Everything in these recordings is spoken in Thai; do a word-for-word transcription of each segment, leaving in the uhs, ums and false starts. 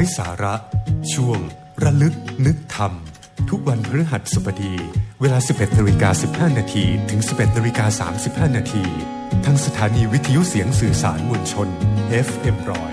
สาระช่วงระลึกนึกธรรมทุกวันพฤหัสบดีเวลา สิบเอ็ดนาฬิกาสิบห้า นาทีถึง สิบเอ็ดนาฬิกาสามสิบห้า นาทีทางสถานีวิทยุเสียงสื่อสารมวลชน เอฟ เอ็ม หนึ่งร้อย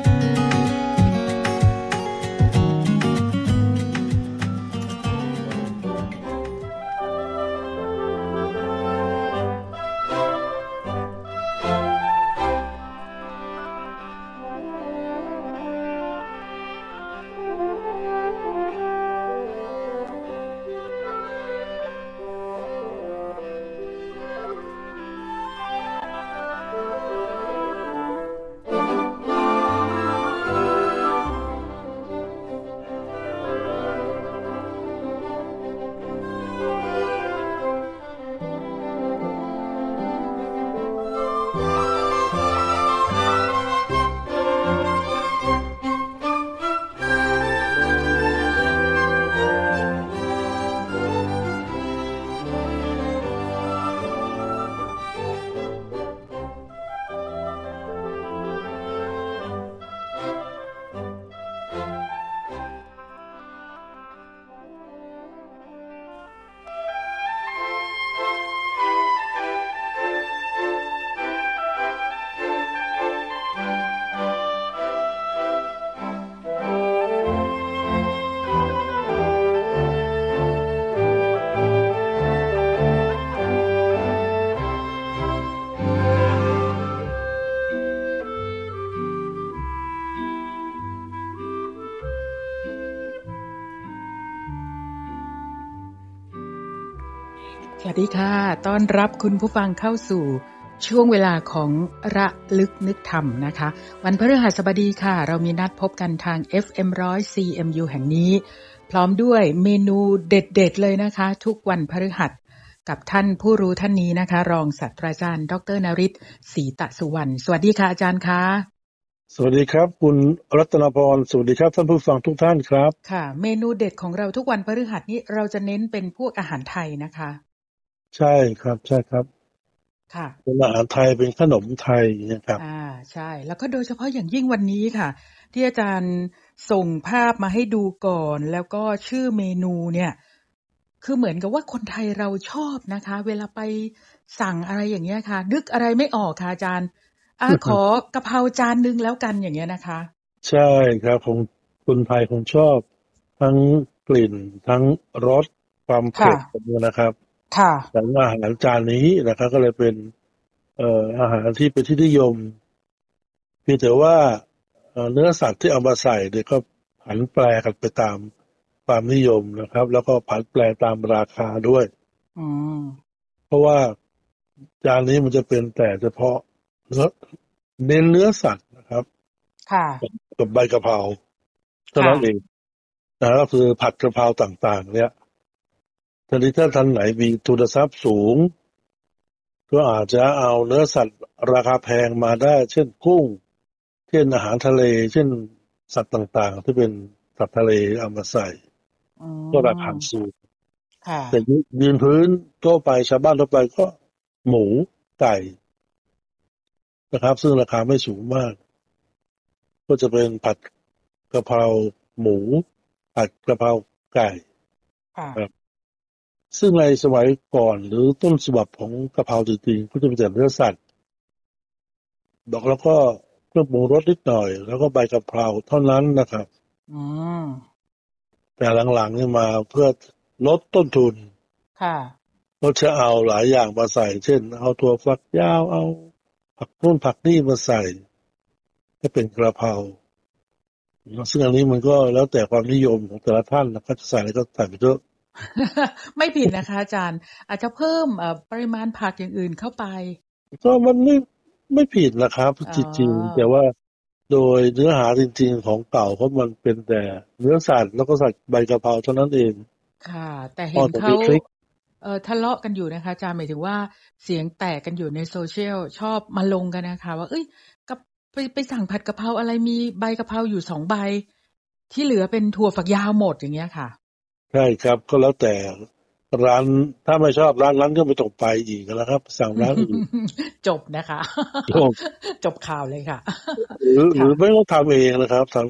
สวัสดีค่ะต้อนรับคุณผู้ฟังเข้าสู่ช่วงเวลาของระลึกนึกธรรมนะคะวันพฤหัสบดีค่ะเรามีนัดพบกันทาง เอฟ เอ็ม หนึ่งร้อย ซี เอ็ม ยู แห่งนี้พร้อมด้วยเมนูเด็ดๆเลยนะคะทุกวันพฤหัสกับท่านผู้รู้ท่านนี้นะคะรองศาสตราจารย์ดร.นฤทธิ์ ศรีตะสุวรรณสวัสดีค่ะอาจารย์คะสวัสดีครับคุณรัตนพรสวัสดีครับท่านผู้ฟังทุกท่านครับค่ะเมนูเด็ดของเราทุกวันพฤหัสนี้เราจะเน้นเป็นพวกอาหารไทยนะคะใช่ครับใช่ครับค่ะเป็นอาหารไทยเป็นขนมไทยนะครับอ่าใช่แล้วก็โดยเฉพาะอย่างยิ่งวันนี้ค่ะที่อาจารย์ส่งภาพมาให้ดูก่อนแล้วก็ชื่อเมนูเนี่ยคือเหมือนกับว่าคนไทยเราชอบนะคะเวลาไปสั่งอะไรอย่างเงี้ยค่ะนึกอะไรไม่ออกค่ะอาจารย์อ่า ขอกะเพราจานนึงแล้วกันอย่างเงี้ยนะคะใช่ครับของคนไทยคงชอบทั้งกลิ่นทั้งรสความเผ็ดนะครับค่ะแต่ว่าอาหารจานนี้นะครับก็เลยเป็นเอ่ออาหารที่เป็นที่นิยมเพียงแต่ว่าเนื้อสัตว์ที่เอามาใส่เนี่ยก็ผันแปรกันไปตามความนิยมนะครับแล้วก็ผันแปรตามราคาด้วยอืมเพราะว่าจานนี้มันจะเป็นแต่เฉพาะเนื้อเน้นเนื้อสัตว์นะครับค่ะกับใบกะเพราเท่านั้นเองนะก็คือผัดกะเพราต่างๆเนี่ยทีนี้ถ้าท่านไหนมีทุนทรัพย์สูงก็อาจจะเอาเนื้อสัตว์ราคาแพงมาได้เช่นกุ้งเช่นอาหารทะเลเช่นสัตว์ต่างๆที่เป็นสัตว์ทะเลเอามาใส่ก็ราคาสูงแต่ยืนพื้นทั่วไปชาวบ้านทั่วไปก็หมูไก่นะครับซึ่งราคาไม่สูงมากก็จะเป็นผัดกะเพราหมูผัดกะเพราไก่ครับซึ่งในสมัยก่อนหรือต้นฉบับของกะเพราจริงๆก็จะเป็นแต่เนื้อสัตว์ดอกแล้วก็เครื่องปรุงรสนิดหน่อยแล้วก็ใบกะเพราเท่านั้นนะครับอืมแต่หลังๆนี่มาเพื่อลดต้นทุนค่ะก็จะเอาหลายอย่างมาใส่เช่นเอาถั่วฝักยาวเอาผักนู่นผักนี่มาใส่ให้เป็นกระเพราซึ่งอันนี้มันก็แล้วแต่ความนิยมของแต่ละท่านนะครับจะใส่อะไรก็ใส่ไปเถอะไม่ผิดนะคะอาจารย์อาจจะเพิ่มปริมาณผักอย่างอื่นเข้าไปก็มันไม่ไม่ผิดนะครับจริงๆแต่ว่าโดยเนื้อหาจริงๆของเก่าเพราะมันเป็นแต่เนื้อสัตว์แล้วก็ใส่ใบกะเพราเท่านั้นเองค่ะแต่เห็นเขาเอ่อทะเลาะกันอยู่นะคะอาจารย์หมายถึงว่าเสียงแตกกันอยู่ในโซเชียลชอบมาลงกันนะคะว่าเอ้ยกับไปไปสั่งผัดกะเพราอะไรมีใบกะเพราอยู่สองใบที่เหลือเป็นถั่วฝักยาวหมดอย่างเงี้ยค่ะใช่ครับก็แล้วแต่ร้านถ้าไม่ชอบร้านนั้นก็ไม่ต้องไปอีกแล้วครับสั่งร้านอื่นจบนะคะจบจบข่าวเลยค่ะหรือหรือไม่ต้องทำเองนะครับทำเอง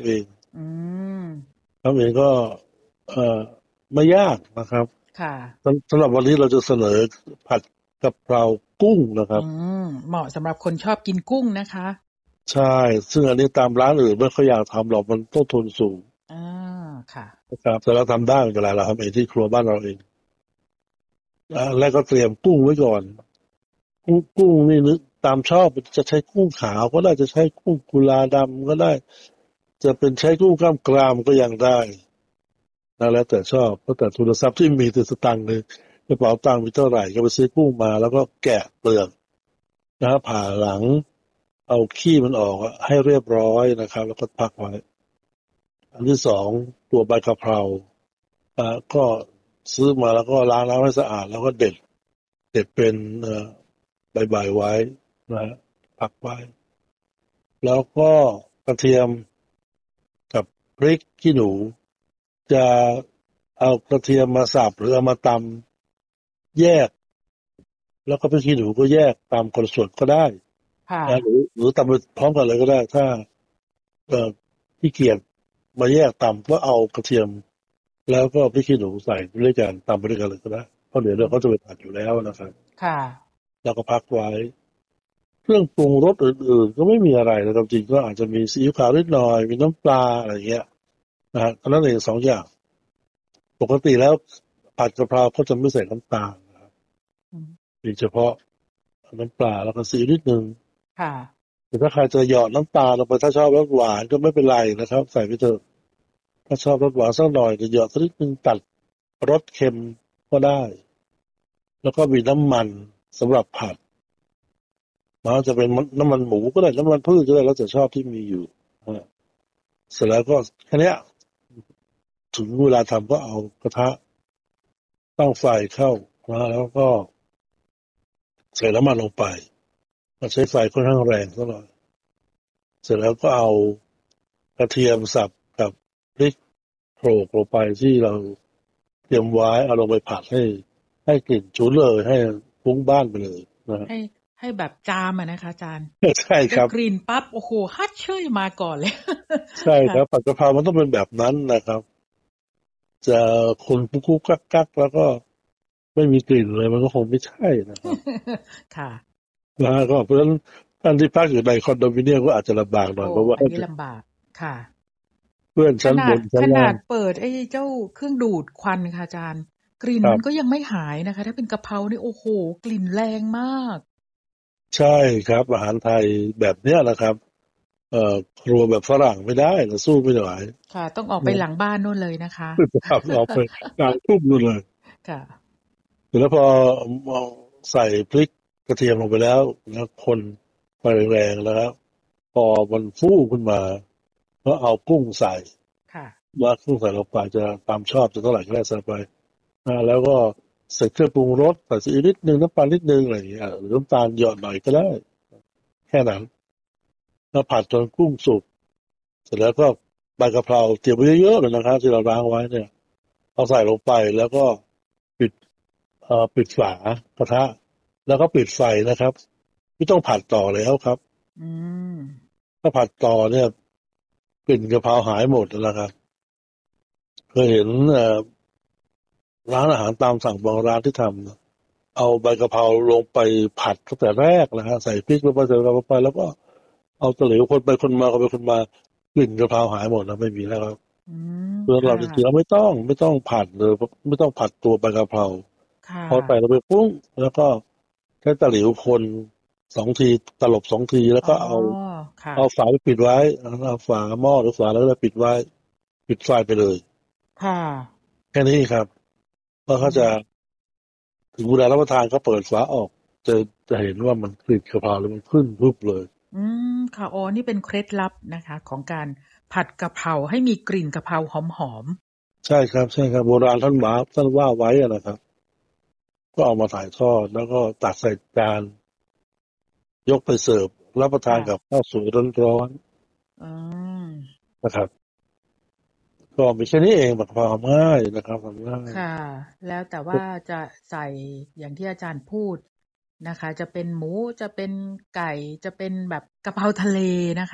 อืมครับเองก็เอ่อไม่ยากนะครับค่ะสำหรับวันนี้เราจะเสนอผัดกะเพรากุ้งนะครับอืมเหมาะสำหรับคนชอบกินกุ้งนะคะใช่ซึ่งอันนี้ตามร้านอื่นไม่ค่อยอยากทำหรอกมันต้นทุนสูงอ่าค่ะนะครับแต่เราทำได้ไม่เป็นไรเราทำเองที่ครัวบ้านเราเองอ่าแล้วก็เตรียมกุ้งไว้ก่อนกุ้งกุ้งนี่นึกตามชอบจะใช้กุ้งขาวก็ได้จะใช้กุ้งกุลาดำก็ได้จะเป็นใช้กุ้งกล้ามกรามก็ยังได้นะแล้วแต่ชอบเพราะแต่ทุนทรัพย์ที่มีติดสตังค์ในกระเป๋าตังค์มีเท่าไหร่ก็ไปซื้อกุ้งมาแล้วก็แกะเปลือกนะผ่าหลังเอาขี้มันออกให้เรียบร้อยนะครับแล้วก็พักไว้ อันที่สองตัวใบกะเพราอ่าก็ซื้อมาแล้วก็ล้างน้ำให้สะอาดแล้วก็เด็ดเด็ดเป็นเอ่อใบๆไว้นะฮะพักไว้แล้วก็กระเทียมกับพริกขี้หนูจะเอากระเทียมมาสับหรือเอามาตำแยกแล้วก็พริกขี้หนูก็แยกตามคนส่วนก็ได้ค่ะนะหรือหรือตำไปพร้อมกันเลยก็ได้ถ้าเอ่อขี้เกียจมาแยกตำก็เอากระเทียม แล้วก็พริกขี้หนูใส่ด้วยกันตำไปด้วยกันเลยก็ได้เพราะเดี๋ยวเราเขาจะไปผัดอยู่แล้วนะครับค่ะแล้วก็พักไว้เครื่องปรุงรสอื่นๆก็ไม่มีอะไรนะครับจริงก็อาจจะมีซีอิ๊วขาวนิดหน่อยมีน้ำปลาอะไรอย่างเงี้ยนะฮะเท่านั้นเองสองอย่างปกติแล้วผัดกะเพราเขาจะไม่ใส่น้ำตาลนะครับอืมมีเฉพาะน้ำปลาแล้วก็ซีอิ๊วนิดนึงค่ะแต่ถ้าใครจะหยอดน้ำตาลลงไปถ้าชอบรสหวานก็ไม่เป็นไรนะครับใส่ไปเถอะถ้าชอบรสหวานสักหน่อยจะหยอดสักนิดนึงตัดรสเค็มก็ได้ แล้วก็มีน้ำมันสำหรับผัดมันจะเป็นน้ำมันหมูก็ได้น้ำมันพืชก็ได้แล้วแต่ชอบที่มีอยู่นะฮะเสร็จแล้วก็แค่เนี้ยถึงเวลาทำก็เอากระทะตั้งไฟเข้านะแล้วก็ใส่น้ำมันลงไปเราใช้ไฟค่อนข้างแรงสักหน่อยเสร็จแล้วก็เอากระเทียมสับกับพริกโขลกลงไปที่เราเตรียมไว้เอาลงไปผัดให้ให้กลิ่นฉุนเลยให้ฟุ้งบ้านไปเลยนะฮะให้ให้แบบจามอะนะคะอาจารย์ใช่คได้รับกลิ่นปั๊บโอ้โฮฮัดเช่ยมาก่อนเลยใช่คค่ะรับผัดกะเพรามันต้องเป็นแบบนั้นนะครับ จะคนคุกๆกักๆแล้วก็ไม่มีกลิ่นเลยมันก็คงไม่ใช่นะครับค่ะนะฮะก็เพราะฉะนั้นท่านที่พักอยู่ในคอนโดมิเนียมก็อาจจะลำบากหน่อยโอ้เพราะว่าอันนี้ลำบากค่ะเพื่อนขนาดชั้นบนชั้ขนล่างนาดเปิดไอ้เจ้าเครื่องดูดควันค่ะอาจารย์กลิ่นครับมันก็ยังไม่หายนะคะถ้าเป็นกะเพรานี่โอ้โฮกลิ่นแรงมากใช่ครับอาหารไทยแบบเนี้ยนะครับเอ่อครัวแบบฝรั่งไม่ได้เราสู้ไม่ไหวค่ะต้องออกไปนะหลังบ้านโน่นเลยนะคะครับเอาไปกลางทุ่งนู่นเลยค่ะเสร็จแล้วพอใส่พริกกระเทียมลงไปแล้วแล้วคนไฟแรงๆแล้ว พอมันฟูขึ้นมาก็เอากุ้งใส่ค่ะว่ากุ้งใส่ลงไปจะตามชอบจะเท่าไหร่ก็ได้ใส่ไปอ่าแล้วก็ใส่เครื่องปรุงรสใส่ซีอิ๊วนิดนึงน้ำปลานิดนึงอะไรอย่างเงี้ยหรือน้ำตาลหยอดหน่อยก็ได้แค่นั้นแล้วผัดจนกุ้งสุกเสร็จแล้วก็ใบกะเพราเตรียมไว้เยอะๆเลยนะครับที่เราล้างไว้เนี่ยเอาใส่ลงไปแล้วก็ปิดเอ่อปิดฝากระทะแล้วก็ปิดไฟนะครับไม่ต้องผัดต่อแล้วครับอืมถ้าผัดต่อเนี่ยกลิ่นกะเพราหายหมดแล้วครับ เคยเห็นเอ่อร้านอาหารตามสั่งบางร้านที่ทำนะเอาใบกะเพราลงไปผัดตั้งแต่แรกนะฮะใส่พริกลงไปใส่กะเพราลงไปแล้วก็เอาตะหลิวคนไปคนมาคนไปคนมากลิ่นกะเพราหายหมดนะไม่มีแล้วครับอืมเพื่อนเราค่ะจริงๆเราไม่ต้องไม่ต้องผัดเลยไม่ต้องผัดตัวใบกะเพราค่ะพอใส่ลงไปปุ้งแล้วก็ใช้ตะหลิวคนสองทีตลบสองทีแล้วอ๋อก็เอาค่ะเอาฝาไปปิดไว้เอาฝาหม้อหรือฝาแล้วก็ปิดไว้ปิดไฟไปเลยค่ะแค่นี้ครับเพราะอืเขาจะมถึงเวลารับประทานก็เปิดฝาออกจะจะเห็นว่ามันกลิ่นกะเพราแล้วมันขึ้นปุ๊บเลยอืมค่ะอ๋อนี่เป็นเคล็ดลับนะคะของการผัดกะเพราให้มีกลิ่นกะเพราหอมใช่ครับใช่ครับโบราณท่านว่าท่านว่าไว้อะนะครับก็เอามาถ่ายทอดแล้วก็ตักใส่จานยกไปเสิร์ฟรับประๆค่ะทานกับข้าวสวยร้อนอืมๆนะครับก็มีแค่นี้เองแบบความง่ายนะครับทำง่ายค่ะแล้วแต่ว่าจะใส่อย่างที่อาจารย์พูดนะคะจะเป็นหมูจะเป็นไก่จะเป็นแบบกะเพราทะเลนะคะ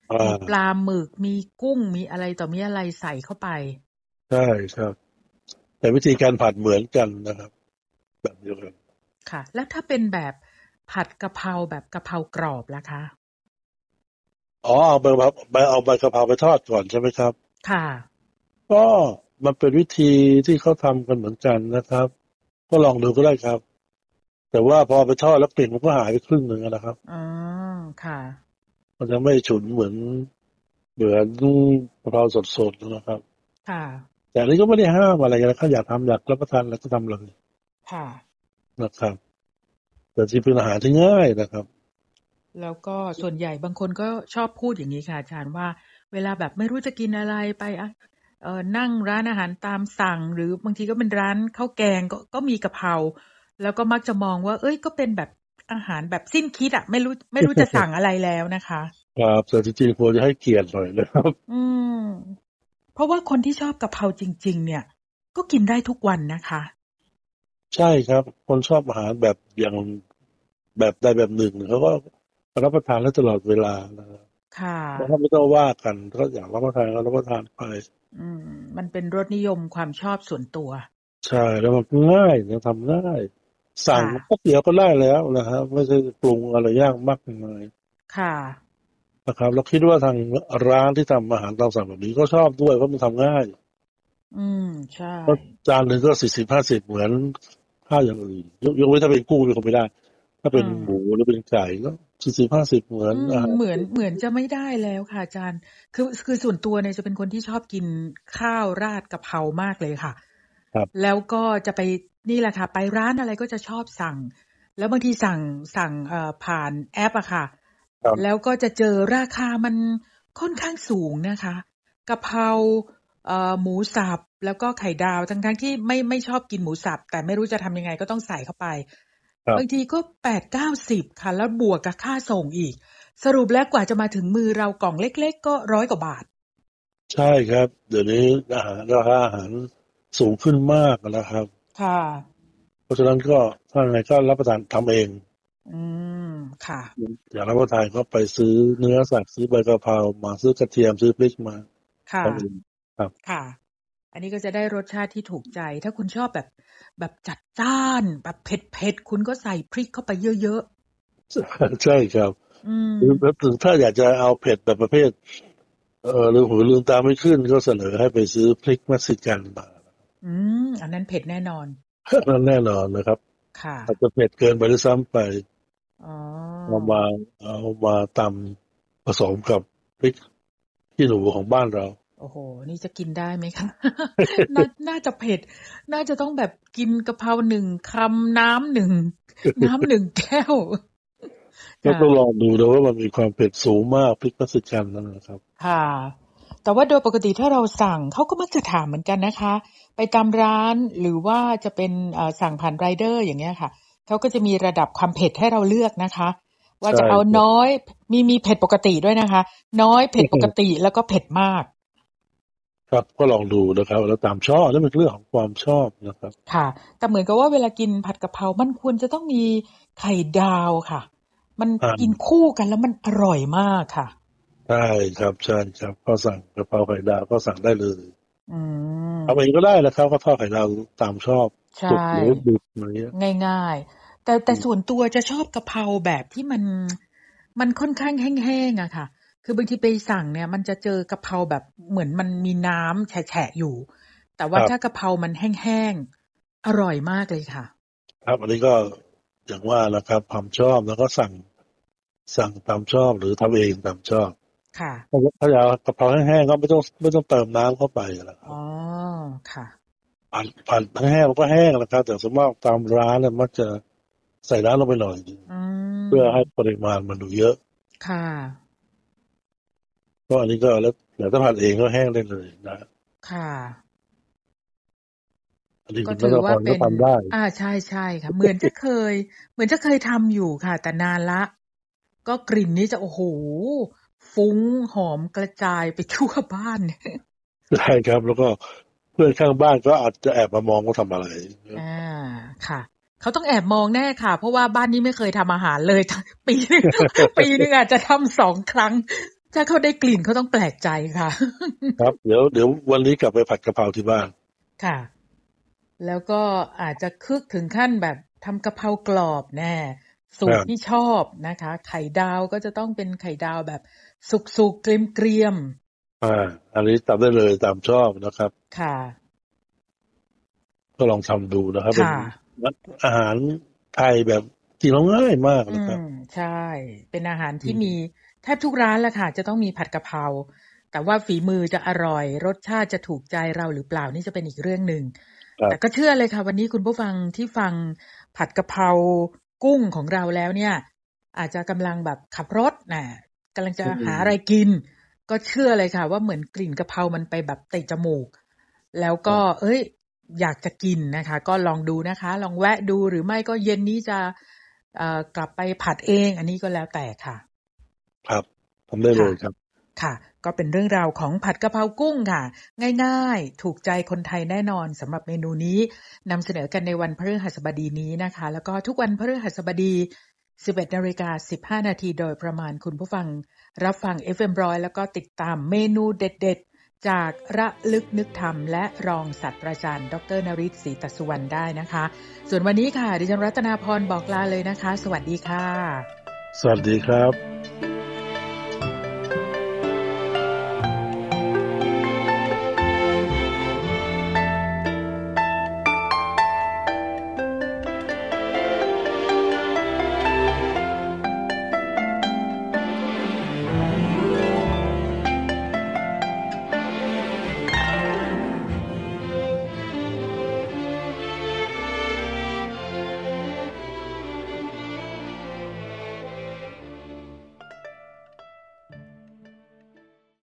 มีปลาหมึกมีกุ้งมีอะไรต่อมีอะไรใส่เข้าไปใช่ครับแต่วิธีการผัดเหมือนกันนะครับแบบเดียวกันค่ะแล้วถ้าเป็นแบบผัดกะเพราแบบกะเพรากรอบล่ะคะอ๋อเอาใบใบเอาใบกะเพราไปทอดก่อนใช่ไหมครับค่ะก็มันเป็นวิธีที่เขาทำกันเหมือนกันนะครับก็ลองดูก็ได้ครับแต่ว่าพอไปทอดแล้วกลิ่นมันก็หายไปครึ่งหนึ่งนะครับอ๋อค่ะมันจะไม่ฉุนเหมือนเหมือนกะเพราสดๆนะครับค่ะแต่อันนี้ก็ไม่ได้ห้ามอะไรนะถ้าอยากทำอยากรับประทานอะไรก็ทำเลยค่ะนะครับแต่ที่เป็นอาหารที่ง่ายนะครับแล้วก็ส่วนใหญ่บางคนก็ชอบพูดอย่างนี้ค่ะอาจารย์ว่าเวลาแบบไม่รู้จะกินอะไรไปอ่ะเออนั่งร้านอาหารตามสั่งหรือบางทีก็เป็นร้านข้าวแกงก็ก็มีกะเพราแล้วก็มักจะมองว่าเอ้ยก็เป็นแบบอาหารแบบสิ้นคิดอ่ะไม่รู้ไม่รู้จะสั่งอะไรแล้วนะคะครับแต่จริงๆควรจะให้เกียรติหน่อยนะครับอืมเพราะว่าคนที่ชอบกะเพราจริงๆเนี่ยก็กินได้ทุกวันนะคะใช่ครับคนชอบอาหารแบบอย่างแบบใดแบบหนึ่งเขาก็รับประทานได้ตลอดเวลานะครับค่ะเพราะถ้าไม่ต้องว่ากันก็อยากรับประทานก็รับประทานไปอืมมันเป็นรสนิยมความชอบส่วนตัวใช่แล้วมันง่ายนะทำง่ายสั่งค่ะแป๊บเดียวก็ได้แล้วนะครับไม่ใช่ปรุงอะไรยากมากมายค่ะนะครับแล้วคิดว่าทางร้านที่ทำอาหารตามสั่งแบบนี้ก็ชอบด้วยเพราะมันทำง่ายอืมใช่เพราะจานหนึ่งก็สี่สิบห้าสิบเหมือนข้าวอย่างอื่นยกยกเว้นถ้าเป็นกุ้งเป็นคนไม่ได้ถ้าอืเป็นมหมูหรือเป็นไก่ก็สี่สิบห้าสิบเหมือนอืมอาหารเหมือนเหมือนจะไม่ได้แล้วค่ะอาจารย์คือคือส่วนตัวเนี่ยจะเป็นคนที่ชอบกินข้าวราดกะเพรามากเลยค่ะครับแล้วก็จะไปนี่แหละค่ะไปร้านอะไรก็จะชอบสั่งแล้วบางทีสั่งสั่งเอ่อผ่านแอปอะค่ะแล้วครับก็จะเจอราคามันค่อนข้างสูงนะคะกะเพราเอ่อหมูสับแล้วก็ไข่ดาวทั้งๆที่ไม่ไม่ชอบกินหมูสับแต่ไม่รู้จะทำยังไงก็ต้องใส่เข้าไปครับบางทีก็แปดเก้าสิบค่ะแล้วบวกกับค่าส่งอีก สรุปแล้วกว่าจะมาถึงมือเรากล่องเล็กๆก็ร้อยกว่าบาทใช่ครับเดี๋ยวนี้อาหารราคาอาหารสูงขึ้นมากนะครับค่ะเพราะฉะนั้นก็ถ้าไงก็รับประทานทำเองอืมค่ะอยากรับประทานก็ไปซื้อเนื้อสัตว์ซื้อใบกะเพรามาซื้อกระเทียมซื้อพริกมาค่ะทำเองครับค่ะอันนี้ก็จะได้รสชาติที่ถูกใจถ้าคุณชอบแบบแบบจัดจ้านแบบเผ็ดๆคุณก็ใส่พริกเข้าไปเยอะใช่ครับๆอืมหรือแบบถึงถ้าอยากจะเอาเผ็ดแบบประเภทเออลืมหูลืมตาไม่ขึ้นก็เสนอให้ไปซื้อพริกเม็กซิกันมาอืมอันนั้นเผ็ดแน่นอนนั่นแน่นอนนะครับค่ะอาจจะเผ็ดเกินไปด้วยซ้ำไปอ๋อเอามาเอามาตำผสมกับพริกขี้หนูของบ้านเราโอ้โฮนี่จะกินได้ไหมคะ น่าน่าจะเผ็ดน่าจะต้องแบบกินกะเพราหนึ่งคำน้ำหนึ่งน้ำหนึ่งแก้วก็ค่ะต้องลองดูนะว่ามันมีความเผ็ดสูงมากพริกเม็กซิกันนั่นนะครับค่ะแต่ว่าโดยปกติถ้าเราสั่งเขาก็มักจะถามเหมือนกันนะคะไปตามร้านหรือว่าจะเป็นเอ่อสั่งผ่านไรเดอร์อย่างเงี้ยค่ะเขาก็จะมีระดับความเผ็ดให้เราเลือกนะคะว่าใช่จะเอาครับน้อยมีมีเผ็ดปกติด้วยนะคะน้อยเผ็ดปก ติแล้วก็เผ็ดมากครับก็ลองดูนะครับแล้วตามชอบนั่นเป็นเรื่องของความชอบนะครับค่ะแต่เหมือนกับว่าเวลากินผัดกะเพรามันควรจะต้องมีไข่ดาวค่ะมันอ่ากินคู่กันแล้วมันอร่อยมากค่ะใช่ครับใช่ครับก็สั่งกะเพราไข่ดาวก็สั่งได้เลยอืมทำเองก็ได้นะครับก็ทอดไข่ดาวตามชอบใช่สุกหรือดิบอะไรเงี้ยง่ายๆแต่แต่ส่วนตัวจะชอบกะเพราแบบที่มันมันค่อนข้างแห้งๆอะค่ะคือบางทีไปสั่งเนี่ยมันจะเจอกะเพราแบบเหมือนมันมีน้ำแฉะๆอยู่แต่คว่ารับถ้ากะเพรามันแห้งๆอร่อยมากเลยค่ะครับอันนี้ก็อย่างว่านะครับความชอบแล้วก็สั่งสั่งตามชอบหรือทำเองตามชอบค่ะถ้าถ้าอยากกะเพราแห้งๆก็ไม่ต้องไม่ต้องเติมน้ำเข้าไปนะครับอ๋อค่ะผัดผัดแห้งมันก็แห้งนะครับแต่ส่วนมากตามร้านเนี่ยมักจะใส่น้ำลงไปหน่อยนึงอืเพื่อให้มปริมาณมันดูเยอะค่ะก็อันนี้ก็แล้วแต่ถ้าผัดเองก็แห้งได้เลยนะค่ะอันนี้ก็ถืคุณรัตพรอว่าเป็นก็ทำได้อาใช่ๆค่ะเหมือนจะเคยเหมือนจะเคยทำอยู่ค่ะแต่นานแล้วก็กลิ่นนี้จะโอ้โฮฟุ้งหอมกระจายไปทั่วบ้านใช่ครับแล้วก็เพื่อนข้างบ้านก็อาจจะแอบมามองว่าทำอะไรอาค่ะเขาต้องแอบมองแน่ค่ะเพราะว่าบ้านนี้ไม่เคยทำอาหารเลย ปีหนึ่งปีหนึ่งอาจจะทำสองครั้งถ้าเขาได้กลิ่นเขาต้องแปลกใจค่ะครับเดี๋ยวเดี๋ยววันนี้กลับไปผัดกะเพราที่บ้านค่ะแล้วก็อาจจะคึกถึงขั้นแบบทำกะเพรากรอบแน่สูตรที่ชอบนะคะไข่ดาวก็จะต้องเป็นไข่ดาวแบบสุกๆเกรียมๆอ่าอันนี้ทำได้เลยตามชอบนะครับค่ะก็ลองทำดูนะครับเป็นอาหารไทยแบบกินง่ายมากนะครับใช่เป็นอาหารที่มีแทบทุกร้านแหละค่ะจะต้องมีผัดกะเพราแต่ว่าฝีมือจะอร่อยรสชาติจะถูกใจเราหรือเปล่านี่จะเป็นอีกเรื่องนึงแต่ก็เชื่อเลยค่ะวันนี้คุณผู้ฟังที่ฟังผัดกะเพรากุ้งของเราแล้วเนี่ยอาจจะกำลังแบบขับรถน่ะกำลังจะหาอะไรกินก็เชื่อเลยค่ะว่าเหมือนกลิ่นกะเพรามันไปแบบเตะจมูกแล้วก็เอ้ยอยากจะกินนะคะก็ลองดูนะคะลองแวะดูหรือไม่ก็เย็นนี้จะเอ่อกลับไปผัดเองอันนี้ก็แล้วแต่ค่ะครับทำได้เลยครับค่ะก็เป็นเรื่องราวของผัดกะเพรากุ้งค่ะง่ายๆถูกใจคนไทยแน่นอนสำหรับเมนูนี้นำเสนอกันในวันพฤหัสบดีนี้นะคะแล้วก็ทุกวันพฤหัสบดี สิบเอ็ดนาฬิกาสิบห้านาทีโดยประมาณคุณผู้ฟังรับฟัง เอฟ เอ็ม หนึ่งร้อยแล้วก็ติดตามเมนูเด็ดๆจากระลึกนึกธรรมและรองศาสตราจารย์ดร.นฤทธิ์ศรีตสุวรรณได้นะคะส่วนวันนี้ค่ะดิฉันรัตนาพรบอกลาเลยนะคะสวัสดีค่ะสวัสดีครับ